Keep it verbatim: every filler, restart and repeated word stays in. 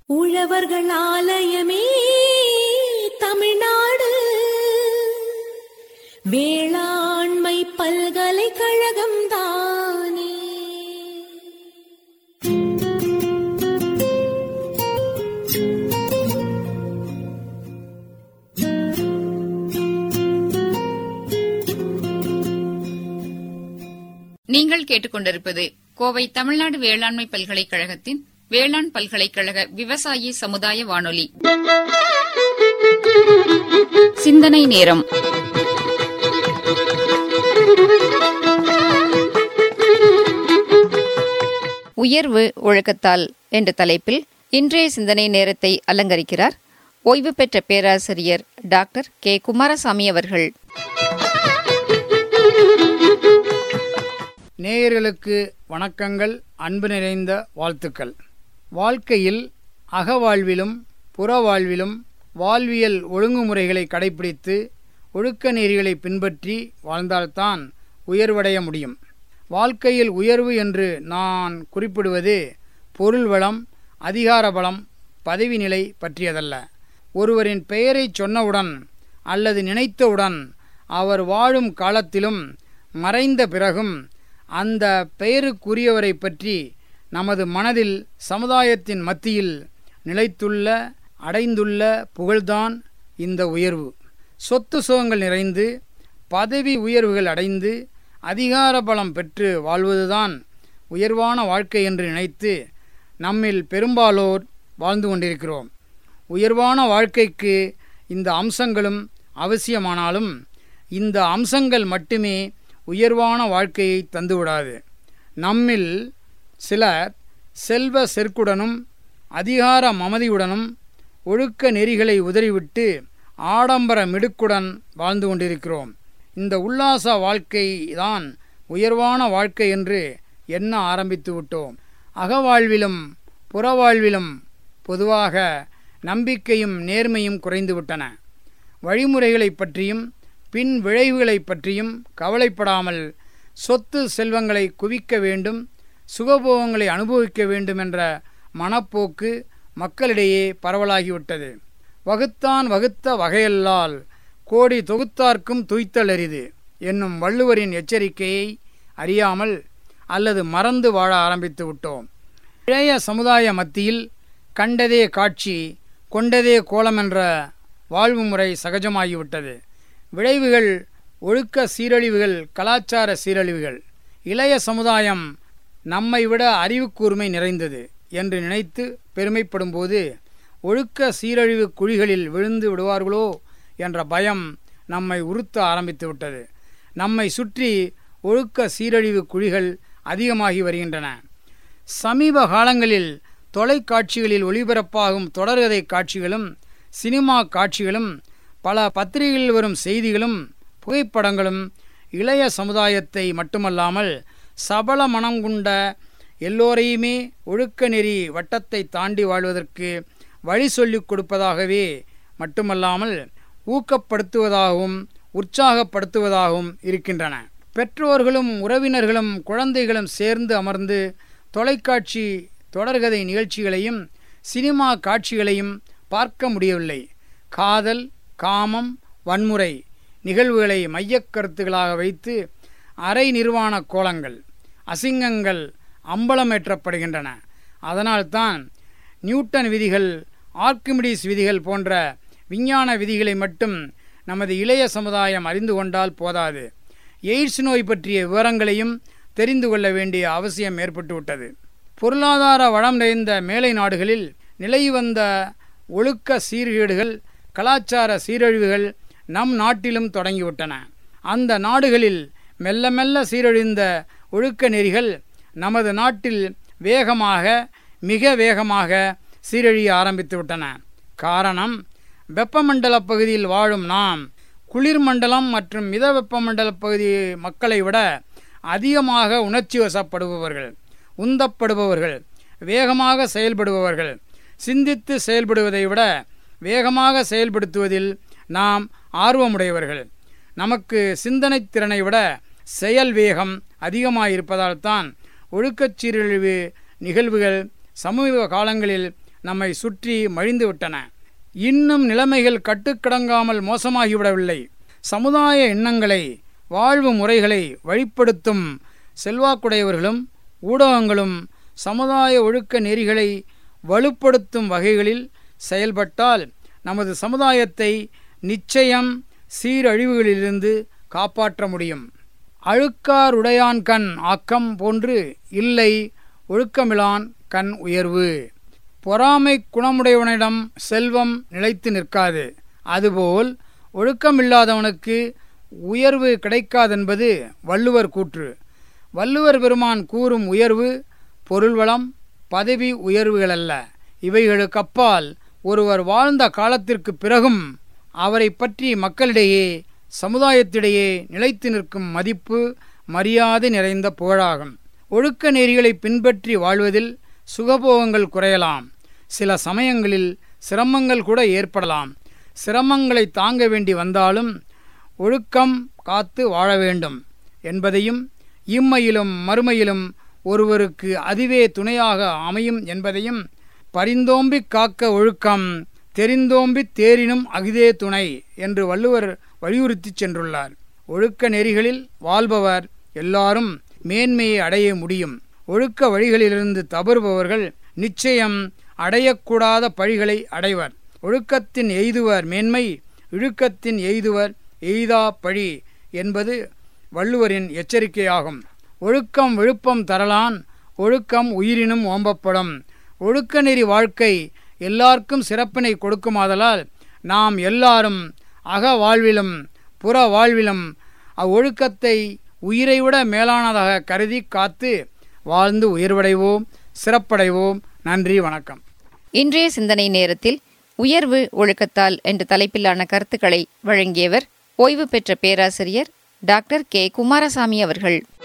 உழவர்கள் ஆலயமே தமிழ்நாடு, வேளாண்மை பல்கலைக்கழகம் தானே. நீங்கள் கேட்டுக்கொண்டிருப்பது கோவை தமிழ்நாடு வேளாண்மை பல்கலைக்கழகத்தின் வேளாண் பல்கலைக்கழக விவசாயி சமுதாய வானொலி. சிந்தனை நேரம். உயர்வு ஒழுக்கத்தால் என்ற தலைப்பில் இன்றைய சிந்தனை நேரத்தை அலங்கரிக்கிறார் ஓய்வு பெற்ற பேராசிரியர் டாக்டர் கே குமாரசாமி அவர்கள். நேயர்களுக்கு வணக்கங்கள், அன்பு நிறைந்த வாழ்த்துக்கள். வாழ்க்கையில் அகவாழ்விலும் புறவாழ்விலும் வாழ்வியல் ஒழுங்குமுறைகளை கடைபிடித்து ஒழுக்க நெறிகளை பின்பற்றி வாழ்ந்தால்தான் உயர்வடைய முடியும். வாழ்க்கையில் உயர்வு என்று நான் குறிப்பிடுவது பொருள் வளம், அதிகார பலம், பதவி நிலை பற்றியதல்ல. ஒருவரின் பெயரை சொன்னவுடன் அல்லது நினைத்தவுடன் அவர் வாழும் காலத்திலும் மறைந்த பிறகும் அந்த பெயருக்குரியவரை பற்றி நமது மனதில் சமுதாயத்தின் மத்தியில் நிலைத்துள்ள அடைந்துள்ள புகழ்தான் இந்த உயர்வு. சொத்து சுகங்கள் நிறைந்து பதவி உயர்வுகள் அடைந்து அதிகார பலம் பெற்று வாழ்வதுதான் உயர்வான வாழ்க்கை என்று நினைத்து நம்மில் பெரும்பாலோர் வாழ்ந்து கொண்டிருக்கிறோம். உயர்வான வாழ்க்கைக்கு இந்த அம்சங்களும் அவசியமானாலும் இந்த அம்சங்கள் மட்டுமே உயர்வான வாழ்க்கையை தந்துவிடாது. நம்மில் சிலர் செல்வ செருக்குடனும் அதிகார மமதியுடனும் ஒழுக்க நெறிகளை உதறிவிட்டு ஆடம்பர மிடுக்குடன் வாழ்ந்து கொண்டிருக்கிறோம். இந்த உல்லாச வாழ்க்கை தான் உயர்வான வாழ்க்கை என்று எண்ண ஆரம்பித்து விட்டோம். அகவாழ்விலும் புறவாழ்விலும் பொதுவாக நம்பிக்கையும் நேர்மையும் குறைந்துவிட்டன. வழிமுறைகளை பற்றியும் பின் விளைவுகளை பற்றியும் கவலைப்படாமல் சொத்து செல்வங்களை குவிக்க வேண்டும், சுகபோகங்களை அனுபவிக்க வேண்டும் என்ற மனப்போக்கு மக்களிடையே பரவலாகிவிட்டது. வகுத்தான் வகுத்த வகையல்லால் கோடி தொகுத்தார்க்கும் துய்த்தல் அரிது என்னும் வள்ளுவரின் எச்சரிக்கையை அறியாமல் அல்லது மறந்து வாழ ஆரம்பித்து விட்டோம். இளைய சமுதாய மத்தியில் கண்டதே காட்சி கொண்டதே கோலம் என்ற வாழ்வு முறை சகஜமாகிவிட்டது. விளைவுகள் ஒழுக்க சீரழிவுகள், கலாச்சார சீரழிவுகள். இளைய சமுதாயம் நம்மை விட அறிவு கூர்மை நிறைந்தது என்று நினைத்து பெருமைப்படும்போது ஒழுக்க சீரழிவு குழிகளில் விழுந்து விடுவார்களோ என்ற பயம் நம்மை உறுத்த ஆரம்பித்து விட்டது. நம்மை சுற்றி ஒழுக்க சீரழிவு குழிகள் அதிகமாகி வருகின்றன. சமீப காலங்களில் தொலைக்காட்சிகளில் ஒளிபரப்பாகும் தொடர்கதை காட்சிகளும் சினிமா காட்சிகளும் பல பத்திரிகைகளில் வரும் செய்திகளும் புகைப்படங்களும் இளைய சமுதாயத்தை மட்டுமல்லாமல் சபல மனம் கொண்ட எல்லோரையுமே ஒழுக்க நெறி வட்டத்தை தாண்டி வாழ்வதற்கு வழி சொல்லிக் கொடுப்பதாகவே மட்டுமல்லாமல் ஊக்கப்படுத்துவதாகவும் உற்சாகப்படுத்துவதாகவும் இருக்கின்றன. பெற்றோர்களும் உறவினர்களும் குழந்தைகளும் சேர்ந்து அமர்ந்து தொலைக்காட்சி தொடர்கதை நிகழ்ச்சிகளையும் சினிமா காட்சிகளையும் பார்க்க முடியவில்லை. காதல், காமம், வன்முறை நிகழ்வுகளை மையக்கருத்துகளாக வைத்து அரை நிர்வாண கோலங்கள், அசிங்கங்கள் அம்பலமேற்றப்படுகின்றன. அதனால்தான் நியூட்டன் விதிகள், ஆர்க்கிமிடிஸ் விதிகள் போன்ற விஞ்ஞான விதிகளை மட்டும் நமது இளைய சமுதாயம் அறிந்து கொண்டால் போதாது, எய்ட்ஸ் நோய் பற்றிய விவரங்களையும் தெரிந்து கொள்ள வேண்டிய அவசியம் ஏற்பட்டுவிட்டது. பொருளாதார வளம் நிறைந்த மேலை நாடுகளில் நிலை வந்த ஒழுக்க சீர்கேடுகள், கலாச்சார சீரழிவுகள் நம் நாட்டிலும் தொடங்கிவிட்டன. அந்த நாடுகளில் மெல்ல மெல்ல சீரழிந்த ஒழுக்க நெறிகள் நமது நாட்டில் வேகமாக மிக வேகமாக சீரழிய ஆரம்பித்து விட்டன. காரணம், வெப்பமண்டல பகுதியில் வாழும் நாம் குளிர் மண்டலம் மற்றும் மித வெப்பமண்டல பகுதி மக்களை விட அதிகமாக உணர்ச்சி வசப்படுபவர்கள், உந்தப்படுபவர்கள், வேகமாக செயல்படுபவர்கள். சிந்தித்து செயல்படுவதை விட வேகமாக செயல்படுத்துவதில் நாம் ஆர்வமுடையவர்கள். நமக்கு சிந்தனை திறனை விட செயல் வேகம் அதிகமாயிருப்பதால் தான் ஒழுக்கச் சீரழிவு நிகழ்வுகள் சமீப காலங்களில் நம்மை சுற்றி மழிந்து விட்டன. இன்னும் நிலைமைகள் கட்டுக்கடங்காமல் மோசமாகிவிடவில்லை. சமுதாய எண்ணங்களை, வாழ்வு முறைகளை வழிப்படுத்தும் செல்வாக்குடையவர்களும் ஊடகங்களும் சமுதாய ஒழுக்க நெறிகளை வலுப்படுத்தும் வகைகளில் செயல்பட்டால் நமது சமுதாயத்தை நிச்சயம் சீரழிவுகளிலிருந்து காப்பாற்ற முடியும். அழுக்காருடையான் கண் ஆக்கம் போன்று இல்லை ஒழுக்கமிலான் கண் உயர்வு. பொறாமை குணமுடையவனிடம் செல்வம் நிலைத்து நிற்காது. அதுபோல் ஒழுக்கமில்லாதவனுக்கு உயர்வு கிடைக்காதென்பது வள்ளுவர் கூற்று. வள்ளுவர் பெருமான் கூறும் உயர்வு பொருள்வளம், பதவி உயர்வுகளல்ல. இவைகளுக்கப்பால் ஒருவர் வாழ்ந்த காலத்திற்கு பிறகும் அவரை பற்றி மக்களிடையே, சமுதாயத்திடையே நிலைத்து நிற்கும் மதிப்பு, மரியாதை நிறைந்த புகழாகும். ஒழுக்க நெறிகளை பின்பற்றி வாழ்வதில் சுகபோகங்கள் குறையலாம். சில சமயங்களில் சிரமங்கள் கூட ஏற்படலாம். சிரமங்களை தாங்க வேண்டி வந்தாலும் ஒழுக்கம் காத்து வாழ வேண்டும் என்பதையும், இம்மையிலும் மறுமையிலும் ஒருவருக்கு அதுவே துணையாக அமையும் என்பதையும், பரிந்தோம்பிக் காக்க ஒழுக்கம், தெரிந்தோம்பித் தேரினும் அஃதே துணை என்று வள்ளுவர் வலியுறுத்தி சென்றுள்ளார். ஒழுக்க நெறிகளில் வாழ்பவர் எல்லாரும் மேன்மையை அடைய முடியும். ஒழுக்க வழிகளிலிருந்து தவறுபவர்கள் நிச்சயம் அடையக்கூடாத பழிகளை அடைவர். ஒழுக்கத்தின் எய்துவர் மேன்மை, இழுக்கத்தின் எய்துவர் எய்தா பழி என்பது வள்ளுவரின் எச்சரிக்கையாகும். ஒழுக்கம் விழுப்பம் தரலான், ஒழுக்கம் உயிரினும் ஓம்பப்படும். ஒழுக்க நெறி வாழ்க்கை எல்லாருக்கும் சிறப்பினை கொடுக்குமாதலால் நாம் எல்லாரும் அக வாழ்விலும் புற வாழ்விலும் அவ்வொழுக்கத்தை உயிரைவிட மேலானதாக கருதி காத்து வாழ்ந்து உயர்வடைவோம், சிறப்படைவோம். நன்றி, வணக்கம். இன்றைய சிந்தனை நேரத்தில் உயர்வு ஒழுக்கத்தால் என்ற தலைப்பிலான கருத்துக்களை வழங்கியவர் ஓய்வு பெற்ற பேராசிரியர் டாக்டர் கே குமாரசாமி அவர்கள்.